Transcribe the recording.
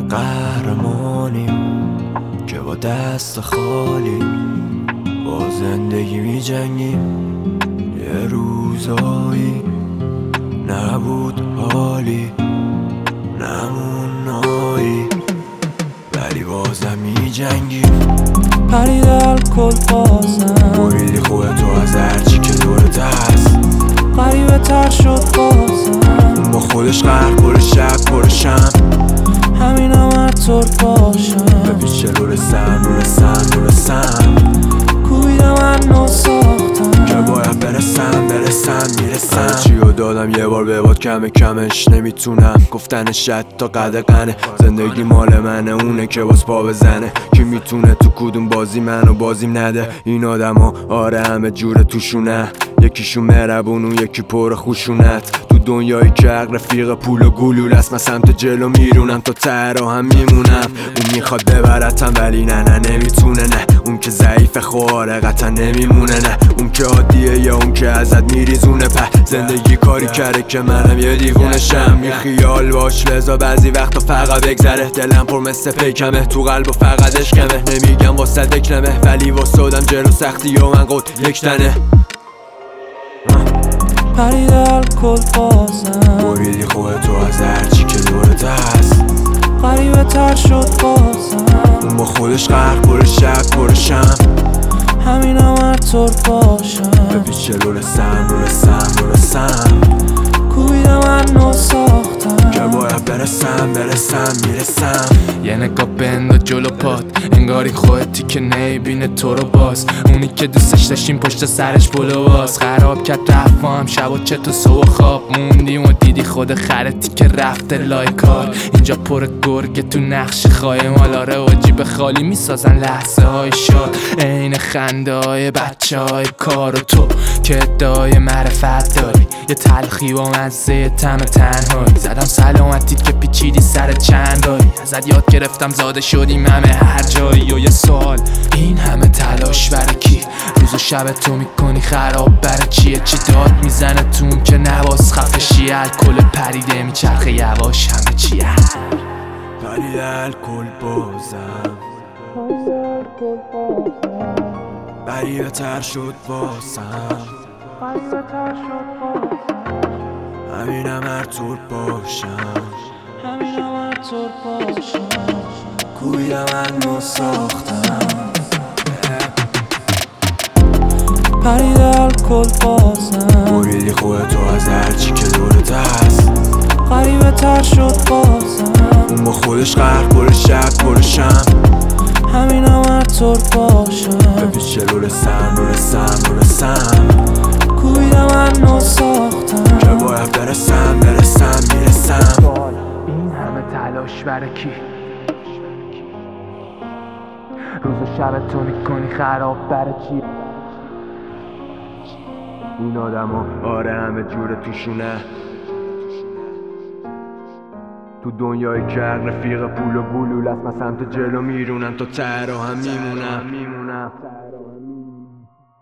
قهرمانیم که با دست خالی با زندگی می جنگیم. یه روزایی نبود حالی نمونایی ولی بازم می جنگیم. پرید الکل بازم بریدی خوبه تو از هرچی که دورت هست. غریبه تر شد بازم با خودش غرق پر شب پر شم. همینم هر طور باشم به پیچه رو رسم کوبیدم من نو ساختم که باید برسم میرسم. چیو دادم یه بار به باد کمش نمیتونم گفتنش تا قدقنه. زندگی مال منه اونه که باز پا بزنه. کی میتونه تو کدوم بازی منو بازیم نده. این آدما آره همه جوره توشونه. یکیشون مهربون و یکی پر خشونت. تو دنیایی که حق رفیق پول و گلول است. من سمت جلو میرونم تا ته هم میمونم. اون میخواد ببرتم ولی نه نمیتونه. نه اون که ضعیف خواره قطعا نمیمونه. نه اون که عادیه یا اون که ازت میریزونه. په زندگی کاری کرده که منم یه دیوونه شم. بی خیال باش لذا بعضی وقتا فقط بگذره. دلم پر مثل پیکمه تو قلب و فقط اشکمه. نمیگم واسه دکلمه ولی واسه آدم جلو سختی و من قد یک تنه. پرید الکل بازم بریدی خوبه تو از هرچی که دورت هست. غریبه تر شد بازم اون با خودش غرق پر شب پر شم. همینم هر طور باشم به پیچه رو رسم کوبیدم من نو ساختم که باید برسم میرسم. یه نگاه بنداز جلو پات انگاری خودتی که نمیبینه تو رو باز. اونی که دوستش داشتیم پشت سرش پلو باز. خراب کرد رفت با هم شب و چت و صبح خواب موندیم و دیدی خود خرتی که رفته لای کار. اینجا پر گرگه تو نقش خواهی مالاره و جیب خالی میسازن لحظه های شاد. عین خنده های بچه های کار و تو که ادعای معرفت داری. یه تلخی با مزه تم تنهایی. زدم سلامتیت که پیچیدی سر چندایی. ازت یاد گرفتم زاده شدیم همه هر جایی. و یه سوال این همه تلاش برای کی؟ روز و شب تو میکنی خراب برای چیه؟ چی داد میزنه تون که نواز خفشی؟ الکل پریده میچرخه یواش همه چیه؟ پرید الکل بازم غریبه تر شد بازم. همینم هر طور باشم کوبیدم من نو ساختم. پرید الکل بازم بریدی خوبه تو از هرچی که دورت هست. غریبه تر شد بازم اون با خودش غرق پر شب پر شم. همینم هر طور باشم به پیچه رو رسم کوبیدم من نو ساختم که باید برسم میرسم. این همه تلاش برای کی؟ روز و شب تو میکنی خراب برای چی؟ این آدما آره همه جوره توشونه. تو دنیایی که حق رفیق پول و گلول است. من سمت جلو میرونم تا ته هم میمونم.